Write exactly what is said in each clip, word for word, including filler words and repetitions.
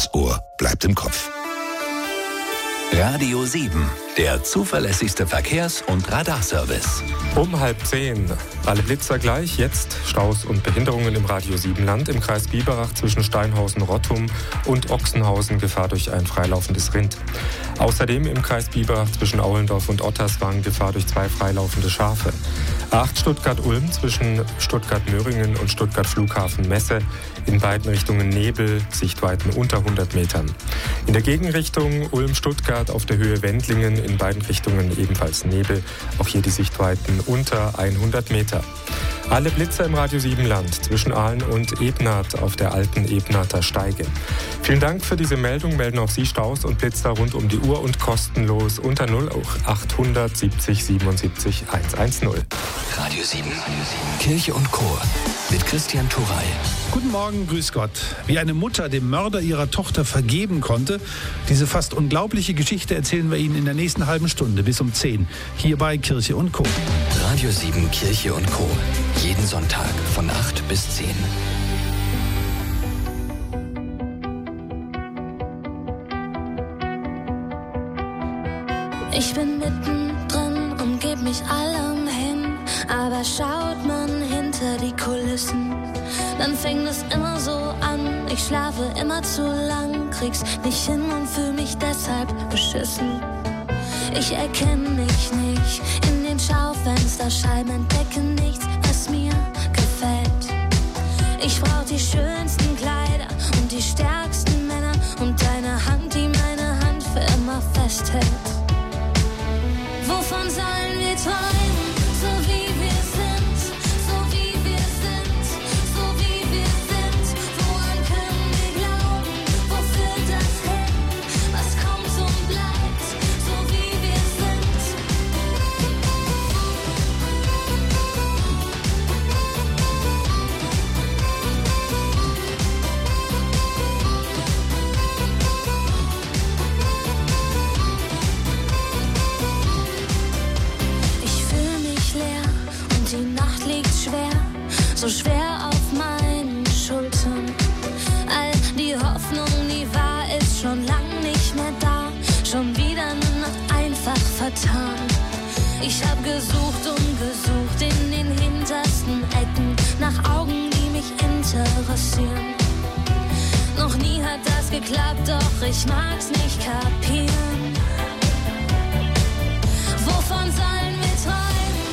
Das Ohr bleibt im Kopf. Radio sieben, der zuverlässigste Verkehrs- und Radarservice. Um halb zehn. Alle Blitzer gleich. Jetzt Staus und Behinderungen im Radio sieben Land. Im Kreis Biberach zwischen Steinhausen-Rottum und Ochsenhausen Gefahr durch ein freilaufendes Rind. Außerdem im Kreis Biberach zwischen Aulendorf und Otterswang Gefahr durch zwei freilaufende Schafe. A acht Stuttgart-Ulm zwischen Stuttgart-Möhringen und Stuttgart-Flughafen-Messe. In beiden Richtungen Nebel, Sichtweiten unter hundert Metern. In der Gegenrichtung Ulm-Stuttgart auf der Höhe Wendlingen in beiden Richtungen ebenfalls Nebel. Auch hier die Sichtweiten unter hundert Meter. Alle Blitzer im Radio sieben Land zwischen Aalen und Ebnath auf der alten Ebnather Steige. Vielen Dank für diese Meldung. Melden auch Sie Staus und Blitzer rund um die Uhr und kostenlos unter null acht hundert siebzig siebenundsiebzig hundertzehn. Radio sieben, Kirche und Chor mit Christian Turey. Guten Morgen, grüß Gott. Wie eine Mutter dem Mörder ihrer Tochter vergeben konnte, diese fast unglaubliche Geschichte erzählen wir Ihnen in der nächsten halben Stunde bis um zehn, hier bei Kirche und Chor. Radio sieben, Kirche und Chor. Jeden Sonntag von acht bis zehn. Ich bin mittendrin und geb mich allem hin, aber schaut man hinter die Kulissen, dann fängt es immer so an. Ich schlafe immer zu lang, krieg's nicht hin und fühl mich deshalb beschissen. Ich erkenne mich nicht in den Schaufensterscheiben, entdecke nichts, was mir gefällt. Ich brauch die schönsten Kleider und die stärksten Männer und deine Hand, die meine Hand für immer festhält. Wovon sollen wir träumen, so wie wir sind, so wie wir sind, so wie wir sind? Woran können wir glauben, wo führt das hin? Was kommt und bleibt, so wie wir sind? So schwer auf meinen Schultern. All die Hoffnung, die war, ist schon lang nicht mehr da. Schon wieder nur noch einfach vertan. Ich hab gesucht und gesucht in den hintersten Ecken nach Augen, die mich interessieren. Noch nie hat das geklappt, doch ich mag's nicht kapieren. Wovon sollen wir träumen?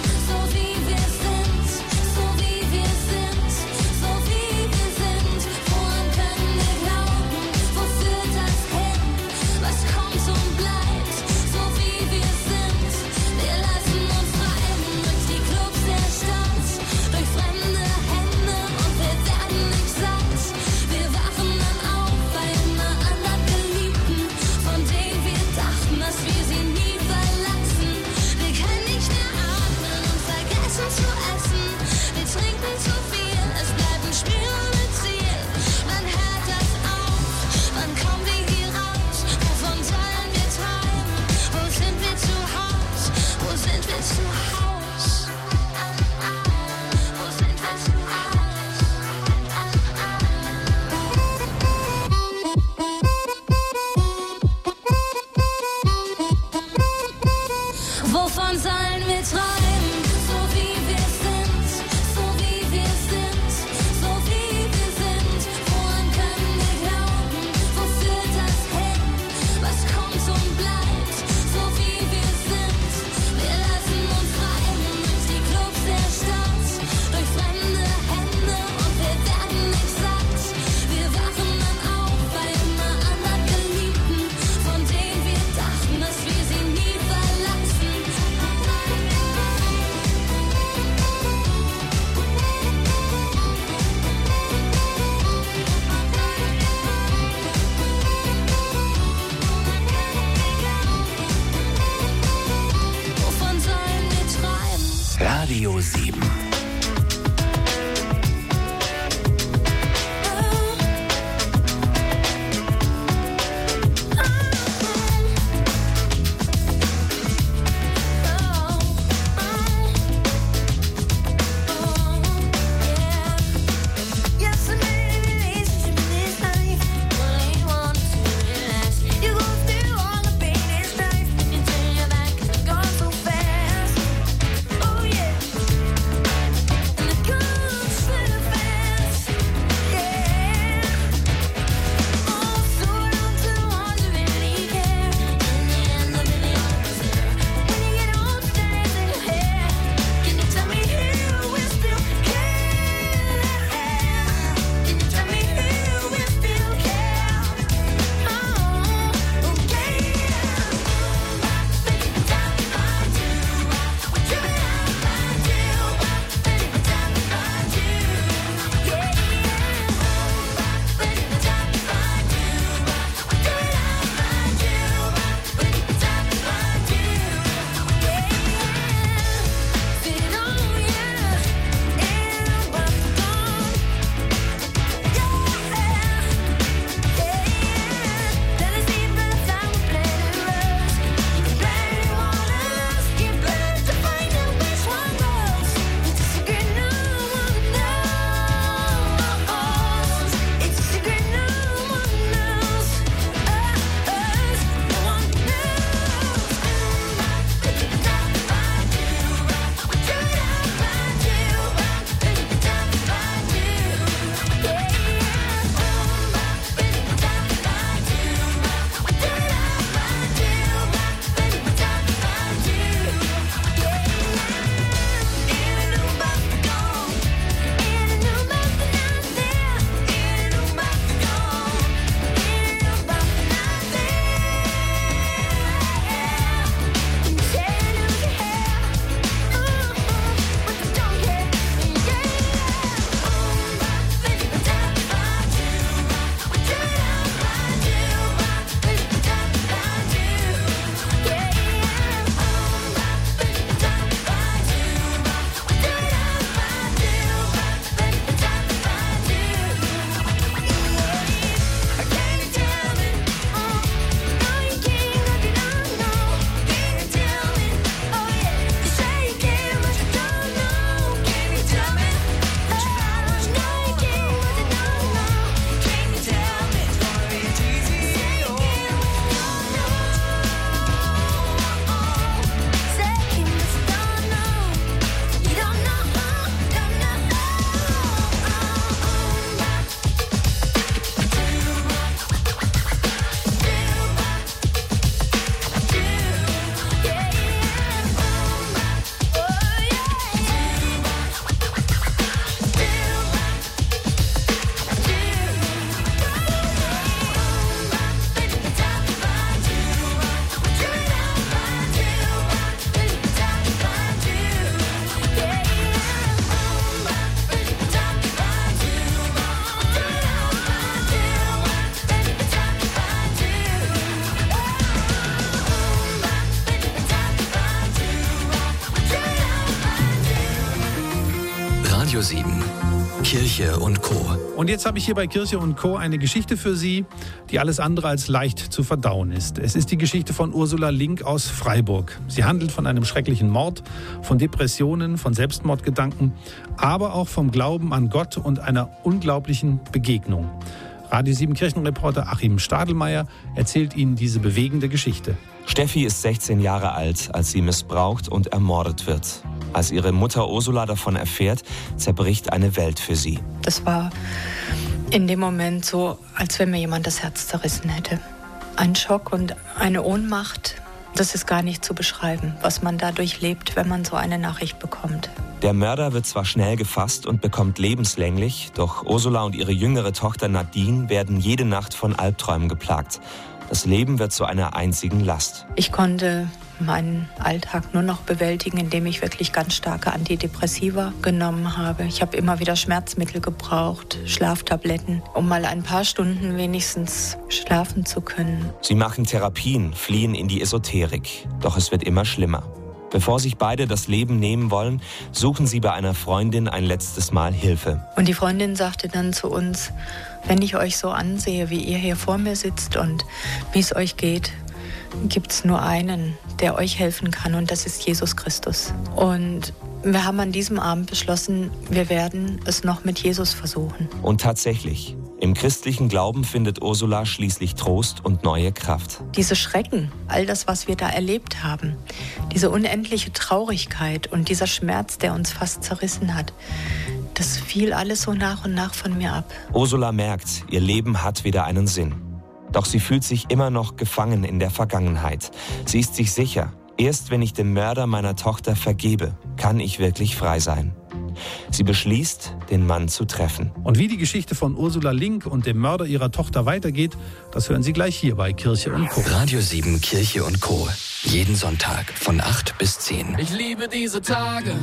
Radio sieben. Yes, I made a relationship in this life. Only one Radio sieben, Kirche und Co. Und jetzt habe ich hier bei Kirche und Co. eine Geschichte für Sie, die alles andere als leicht zu verdauen ist. Es ist die Geschichte von Ursula Link aus Freiburg. Sie handelt von einem schrecklichen Mord, von Depressionen, von Selbstmordgedanken, aber auch vom Glauben an Gott und einer unglaublichen Begegnung. Radio sieben Kirchenreporter Achim Stadelmeier erzählt Ihnen diese bewegende Geschichte. Steffi ist sechzehn Jahre alt, als sie missbraucht und ermordet wird. Als ihre Mutter Ursula davon erfährt, zerbricht eine Welt für sie. Das war in dem Moment so, als wenn mir jemand das Herz zerrissen hätte. Ein Schock und eine Ohnmacht, das ist gar nicht zu beschreiben, was man da durchlebt, wenn man so eine Nachricht bekommt. Der Mörder wird zwar schnell gefasst und bekommt lebenslänglich, doch Ursula und ihre jüngere Tochter Nadine werden jede Nacht von Albträumen geplagt. Das Leben wird zu einer einzigen Last. Ich konnte meinen Alltag nur noch bewältigen, indem ich wirklich ganz starke Antidepressiva genommen habe. Ich habe immer wieder Schmerzmittel gebraucht, Schlaftabletten, um mal ein paar Stunden wenigstens schlafen zu können. Sie machen Therapien, fliehen in die Esoterik. Doch es wird immer schlimmer. Bevor sich beide das Leben nehmen wollen, suchen sie bei einer Freundin ein letztes Mal Hilfe. Und die Freundin sagte dann zu uns, wenn ich euch so ansehe, wie ihr hier vor mir sitzt und wie es euch geht, gibt es nur einen, der euch helfen kann, und das ist Jesus Christus. Und wir haben an diesem Abend beschlossen, wir werden es noch mit Jesus versuchen. Und tatsächlich, im christlichen Glauben findet Ursula schließlich Trost und neue Kraft. Diese Schrecken, all das, was wir da erlebt haben, diese unendliche Traurigkeit und dieser Schmerz, der uns fast zerrissen hat, das fiel alles so nach und nach von mir ab. Ursula merkt, ihr Leben hat wieder einen Sinn. Doch sie fühlt sich immer noch gefangen in der Vergangenheit. Sie ist sich sicher, erst wenn ich dem Mörder meiner Tochter vergebe, kann ich wirklich frei sein. Sie beschließt, den Mann zu treffen. Und wie die Geschichte von Ursula Link und dem Mörder ihrer Tochter weitergeht, das hören Sie gleich hier bei Kirche und Co. Radio sieben, Kirche und Co. Jeden Sonntag von acht bis zehn. Ich liebe diese Tage.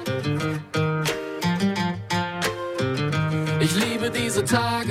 Ich liebe diese Tage.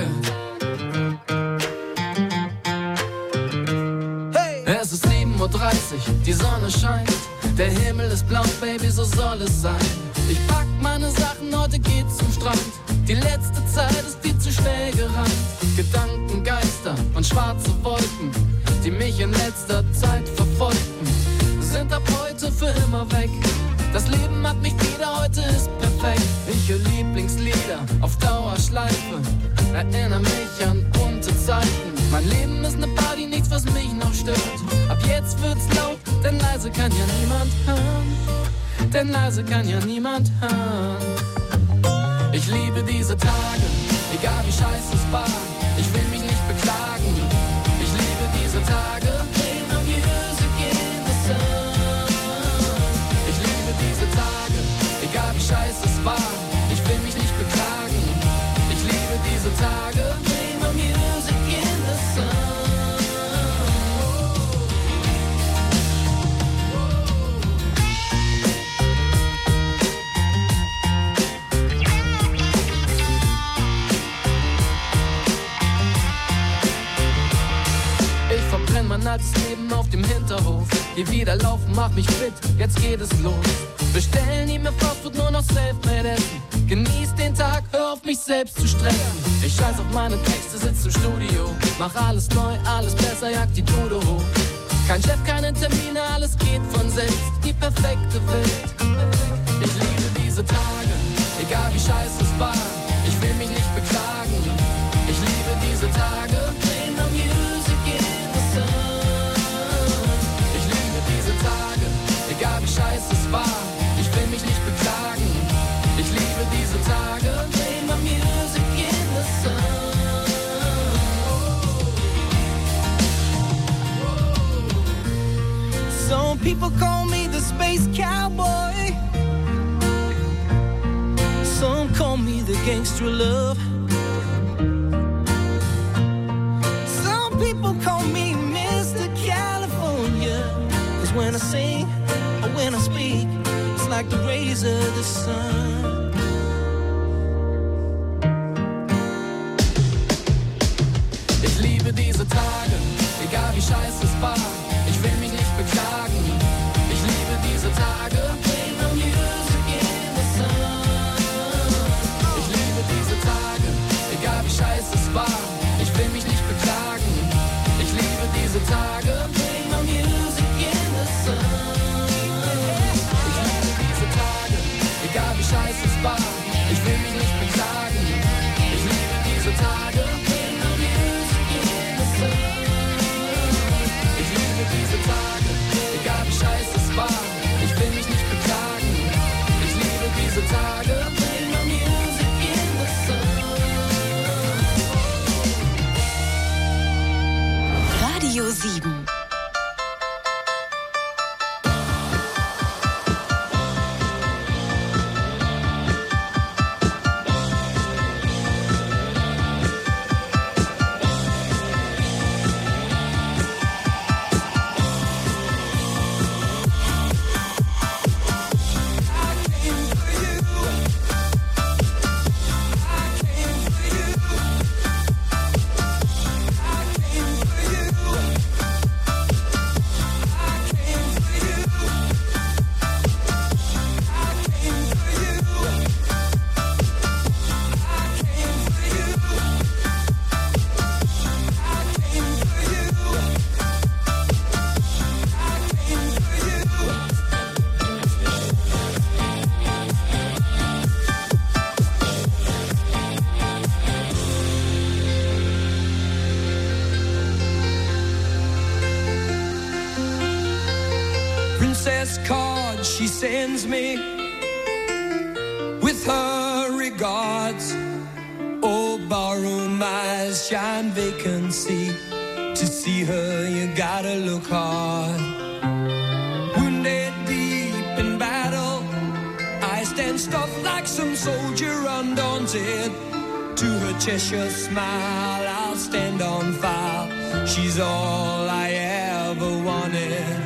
Hey! Es ist sieben Uhr dreißig, die Sonne scheint. Der Himmel ist blau, Baby, so soll es sein. Ich pack meine Sachen, heute geht's zum Strand. Die letzte Zeit ist viel zu schnell gerannt. Gedanken, Geister und schwarze Wolken, die mich in letzter Zeit verfolgten, sind ab heute für immer weg. Das Leben hat mich wieder, heute ist perfekt. Ich höre Lieblingslieder auf Dauerschleife, erinnere mich an bunte Zeiten. Mein Leben ist ne Party, nichts, was mich noch stört. Ab jetzt wird's laut, denn leise kann ja niemand hören. Denn leise kann ja niemand hören. Ich liebe diese Tage, egal wie scheiße es war. Ich will mich nicht beklagen. Ich liebe diese Tage. Play my music in the sun. Ich liebe diese Tage, egal wie scheiße es war. Ich will mich nicht beklagen. Ich liebe diese Tage. Play my music in the sun. Mein altes Leben auf dem Hinterhof. Hier wieder laufen, mach mich fit, jetzt geht es los. Bestellen nie mehr Fastfood, nur noch Selfmade essen. Genieß den Tag, hör auf mich selbst zu stressen. Ich scheiß auf meine Texte, sitz im Studio. Mach alles neu, alles besser, jag die Bude hoch. Kein Chef, keine Termine, alles geht von selbst. Die perfekte Welt. Ich liebe diese Tage, egal wie scheiße es war. Ich will mich nicht beklagen. Ich liebe diese Tage. Play my music in the sun. Ich liebe diese Tage, egal wie scheiße es war. Ich will mich nicht beklagen. Ich liebe diese Tage. Play my music in the sun. Some people call me the space cowboy. Some call me the gangster of love. Some people call me Mister California. Cause when I sing or when I speak, it's like the rays of the sun. Ich liebe diese Tage, egal wie scheiße es war. Ich will mich nicht beklagen. Ich liebe diese Tage. Play my music in the sun. Radio sieben. Princess card she sends me with her regards. Oh, barroom eyes shine vacancy. To see her you gotta look hard. Wounded deep in battle, I stand stuffed like some soldier undaunted. To her Cheshire smile I'll stand on file. She's all I ever wanted.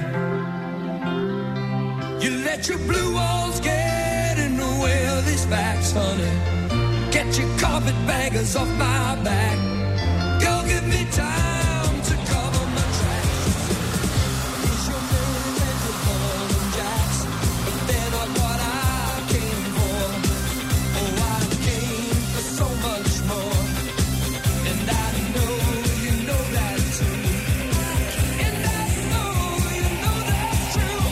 You let your blue walls get in the way of these facts, honey. Get your carpetbaggers off my back. Girl, give me time to cover my tracks. Is your name and your ball and jacks? But they're not what I came for. Oh, I came for so much more. And I know you know that too. And I know you know that's true.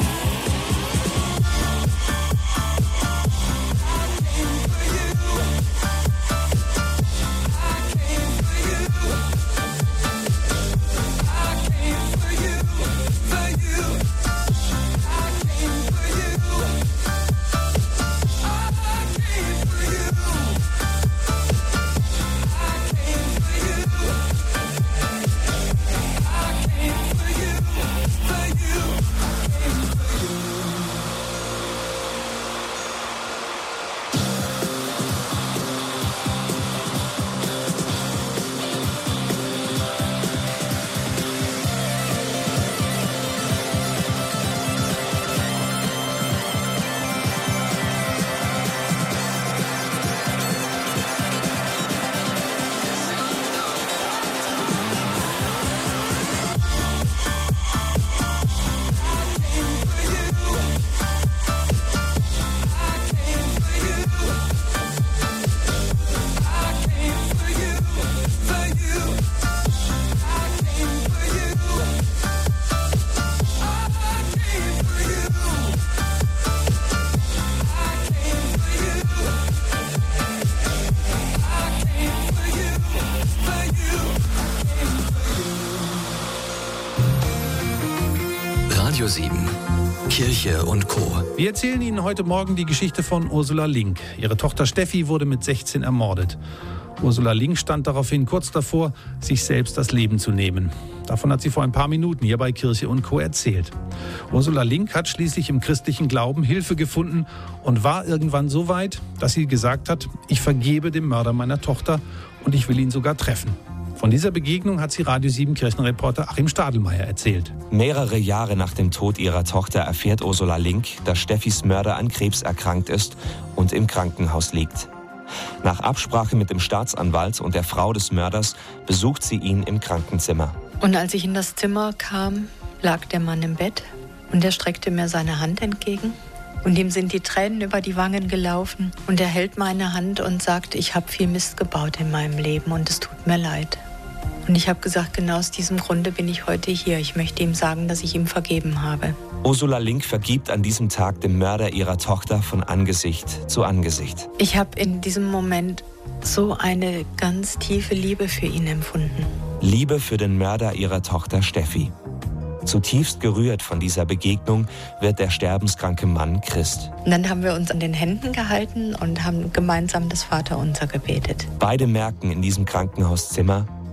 Radio sieben. Kirche und Co. Wir erzählen Ihnen heute Morgen die Geschichte von Ursula Link. Ihre Tochter Steffi wurde mit sechzehn ermordet. Ursula Link stand daraufhin kurz davor, sich selbst das Leben zu nehmen. Davon hat sie vor ein paar Minuten hier bei Kirche und Co. erzählt. Ursula Link hat schließlich im christlichen Glauben Hilfe gefunden und war irgendwann so weit, dass sie gesagt hat, ich vergebe dem Mörder meiner Tochter und ich will ihn sogar treffen. Von dieser Begegnung hat sie Radio sieben Kirchenreporter Achim Stadelmeier erzählt. Mehrere Jahre nach dem Tod ihrer Tochter erfährt Ursula Link, dass Steffis Mörder an Krebs erkrankt ist und im Krankenhaus liegt. Nach Absprache mit dem Staatsanwalt und der Frau des Mörders besucht sie ihn im Krankenzimmer. Und als ich in das Zimmer kam, lag der Mann im Bett und er streckte mir seine Hand entgegen. Und ihm sind die Tränen über die Wangen gelaufen. Und er hält meine Hand und sagt, ich habe viel Mist gebaut in meinem Leben und es tut mir leid. Und ich habe gesagt, genau aus diesem Grunde bin ich heute hier. Ich möchte ihm sagen, dass ich ihm vergeben habe. Ursula Link vergibt an diesem Tag dem Mörder ihrer Tochter von Angesicht zu Angesicht. Ich habe in diesem Moment so eine ganz tiefe Liebe für ihn empfunden. Liebe für den Mörder ihrer Tochter Steffi. Zutiefst gerührt von dieser Begegnung wird der sterbenskranke Mann Christ. Und dann haben wir uns an den Händen gehalten und haben gemeinsam das Vaterunser gebetet. Beide merken in diesem Krankenhauszimmer,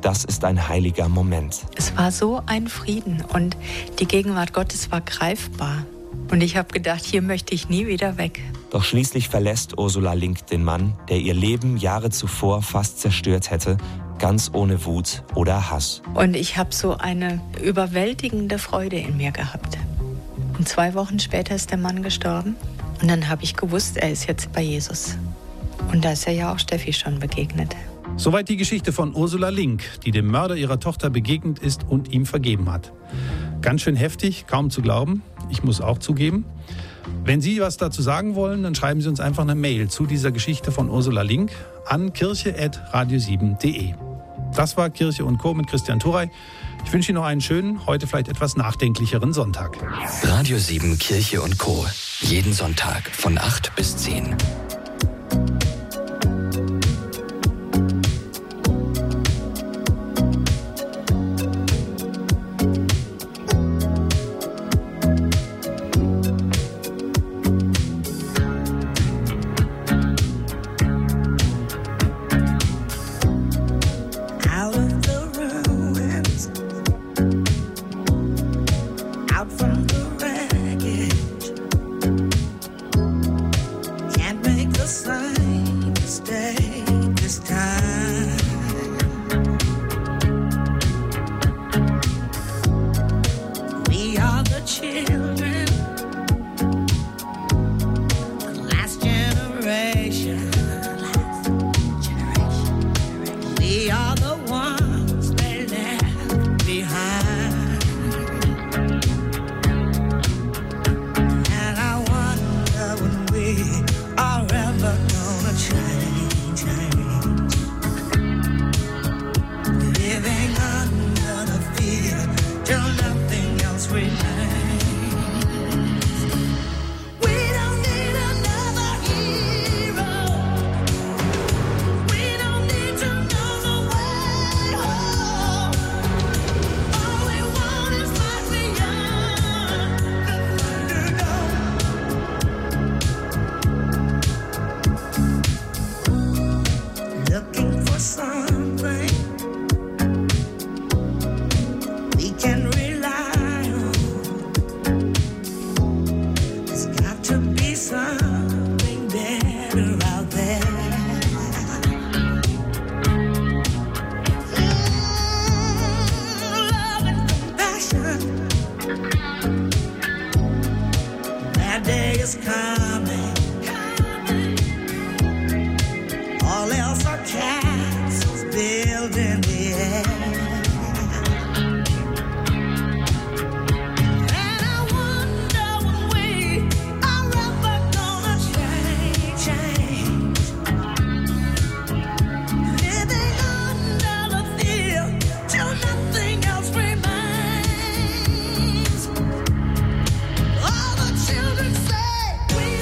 das ist ein heiliger Moment. Es war so ein Frieden und die Gegenwart Gottes war greifbar. Und ich habe gedacht, hier möchte ich nie wieder weg. Doch schließlich verlässt Ursula Link den Mann, der ihr Leben Jahre zuvor fast zerstört hätte, ganz ohne Wut oder Hass. Und ich habe so eine überwältigende Freude in mir gehabt. Und zwei Wochen später ist der Mann gestorben. Und dann habe ich gewusst, er ist jetzt bei Jesus. Und da ist er ja auch Steffi schon begegnet. Soweit die Geschichte von Ursula Link, die dem Mörder ihrer Tochter begegnet ist und ihm vergeben hat. Ganz schön heftig, kaum zu glauben. Ich muss auch zugeben. Wenn Sie was dazu sagen wollen, dann schreiben Sie uns einfach eine Mail zu dieser Geschichte von Ursula Link an kirche at radio sieben punkt de. Das war Kirche und Co. mit Christian Turey. Ich wünsche Ihnen noch einen schönen, heute vielleicht etwas nachdenklicheren Sonntag. Radio sieben Kirche und Co. Jeden Sonntag von acht bis zehn. All the children say we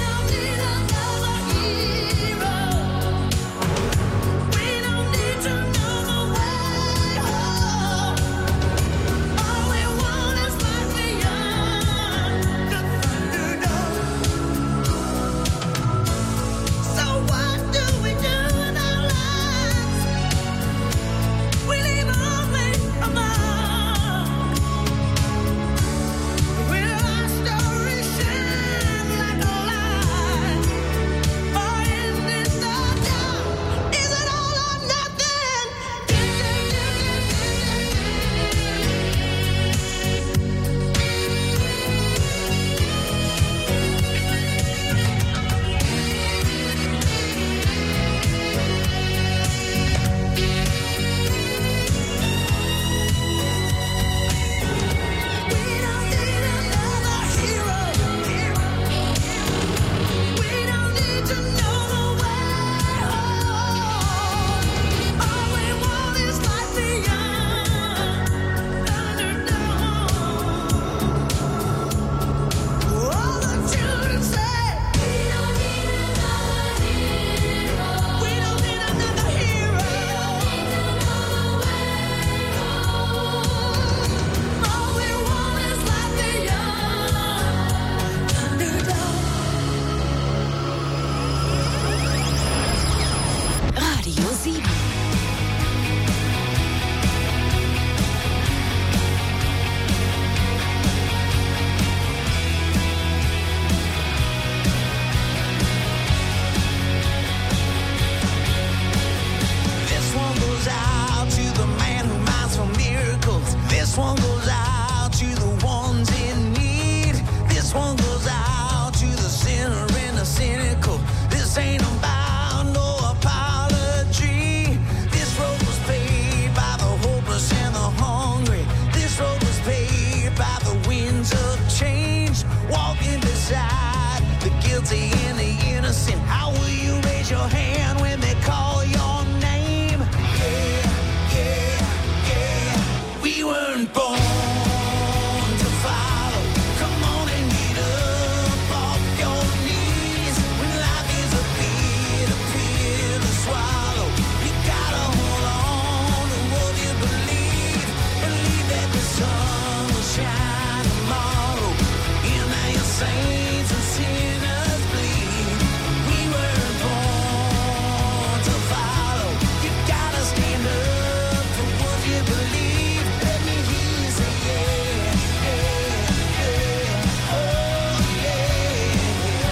This one goes out to the ones in need. This one goes out to the sinner and the cynical. This ain't about no apology. This road was paved by the hopeless and the hungry. This road was paved by the winds of change. Walking beside the guilty and the innocent. How will you raise your hand when they call your name? Yeah, yeah, yeah. We weren't born to follow. Come on and get up off your knees. When life is a bitter pill to swallow, you gotta hold on to what you believe. Believe that the sun will shine tomorrow. And now your saints and sinners bleed. We weren't born to follow. You gotta stand up for what you believe. Let me hear you say yeah, yeah, yeah, oh yeah.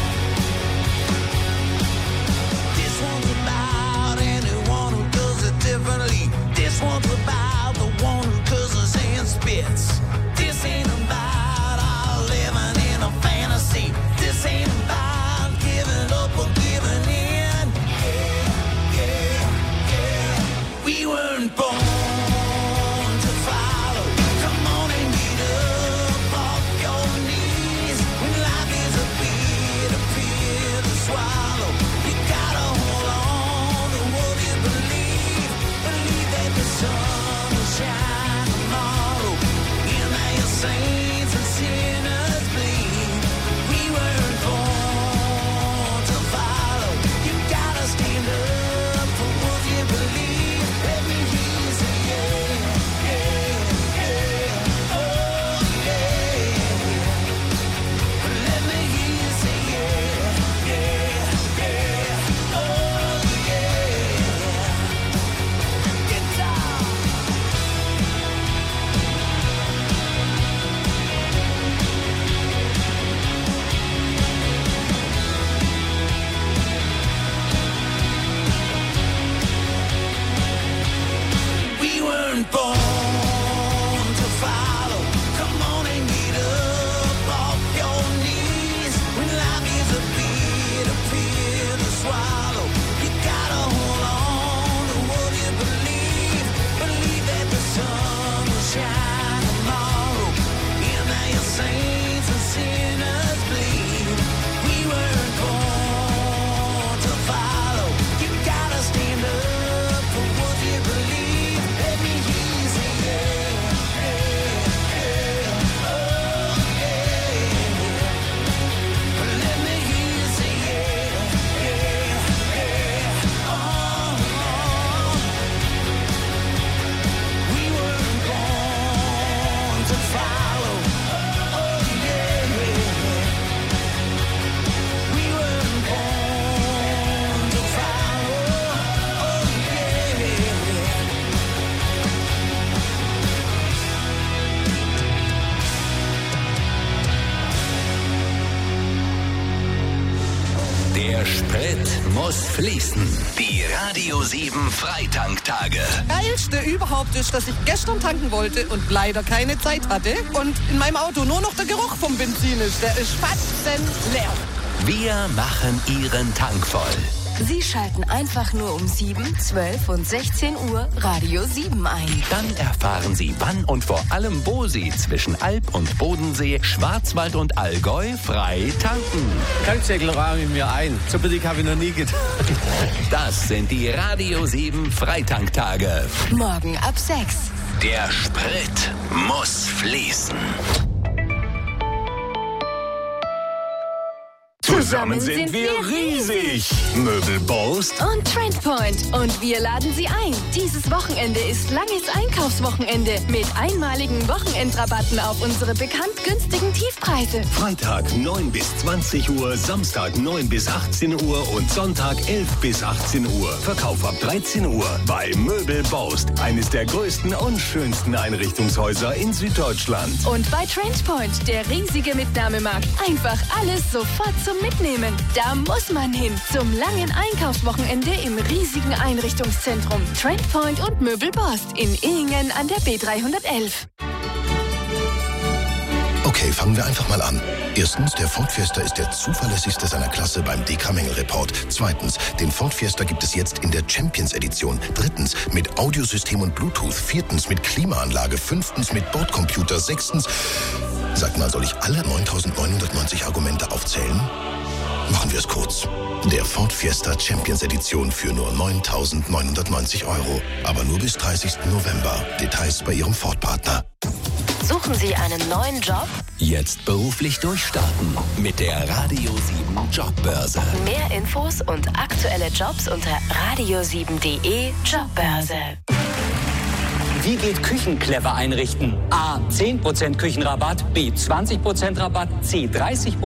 This one's about anyone who does it differently. This one's about the one who cusses and spits. This ain't about our living in a fantasy. This ain't about giving up or giving in. Yeah, yeah, yeah. We weren't born to follow. Come on and get up off your knees. When life is a bitter pill to swallow, you gotta hold on to what you believe. Believe that the sun will shine tomorrow. And now your saints and sinners bleed. We weren't born to follow. You gotta stand up for what you believe. Let me hear you say yeah, yeah, yeah, oh yeah. Let me hear you say yeah, yeah, yeah, oh yeah. Get down. We weren't born to follow. Come on and get up off your knees. When life is a bitter pill to swallow, you gotta hold on to what you believe. Believe that the sun will shine tomorrow. And now your saints and sinners bleed. We weren't born to follow. You gotta stand up for what you believe. Let me hear you say yeah, yeah, yeah, oh yeah. Let me hear you say yeah, yeah, yeah, oh. We weren't born to follow, oh yeah. We weren't born to follow, oh yeah. Der Sprit muss fließen. Die Radio sieben Freitank-Tage. Geilste überhaupt ist, dass ich gestern tanken wollte und leider keine Zeit hatte und in meinem Auto nur noch der Geruch vom Benzin ist. Der ist fatzenleer. Wir machen Ihren Tank voll. Sie schalten einfach nur um sieben, zwölf und sechzehn Uhr Radio sieben ein. Dann erfahren Sie, wann und vor allem wo Sie zwischen Alp und Bodensee, Schwarzwald und Allgäu frei tanken. Tanksäckel rahme ich mir ein. So billig habe ich noch nie getan. Das sind die Radio sieben Freitank-Tage. Morgen ab sechs. Der Sprit muss fließen. Zusammen sind wir riesig. Möbelboast und Trendpoint. Und wir laden Sie ein. Dieses Wochenende ist langes Einkaufswochenende mit einmaligen Wochenendrabatten auf unsere bekannt günstigen Tiefpreise. Freitag neun bis zwanzig Uhr, Samstag neun bis achtzehn Uhr und Sonntag elf bis achtzehn Uhr. Verkauf ab dreizehn Uhr bei Möbelboast, eines der größten und schönsten Einrichtungshäuser in Süddeutschland. Und bei Trendpoint, der riesige Mitnahmemarkt. Einfach alles sofort zum Mitnehmen. Da muss man hin. Zum langen Einkaufswochenende im riesigen Einrichtungszentrum Trendpoint und Möbelboast in Ehingen an der B dreihundertelf. Okay, fangen wir einfach mal an. Erstens, der Ford Fiesta ist der zuverlässigste seiner Klasse beim D K-Mängel-Report. Zweitens, den Ford Fiesta gibt es jetzt in der Champions-Edition. Drittens, mit Audiosystem und Bluetooth. Viertens, mit Klimaanlage. Fünftens, mit Bordcomputer. Sechstens, sag mal, soll ich alle neuntausendneunhundertneunzig Argumente aufzählen? Machen wir es kurz. Der Ford Fiesta Champions Edition für nur neuntausendneunhundertneunzig Euro. Aber nur bis dreißigsten November. Details bei Ihrem Ford-Partner. Suchen Sie einen neuen Job? Jetzt beruflich durchstarten mit der Radio sieben Jobbörse. Mehr Infos und aktuelle Jobs unter radio sieben punkt de Jobbörse. Wie geht Küchen clever einrichten? A. zehn Prozent Küchenrabatt, B. zwanzig Prozent Rabatt, C. dreißig Prozent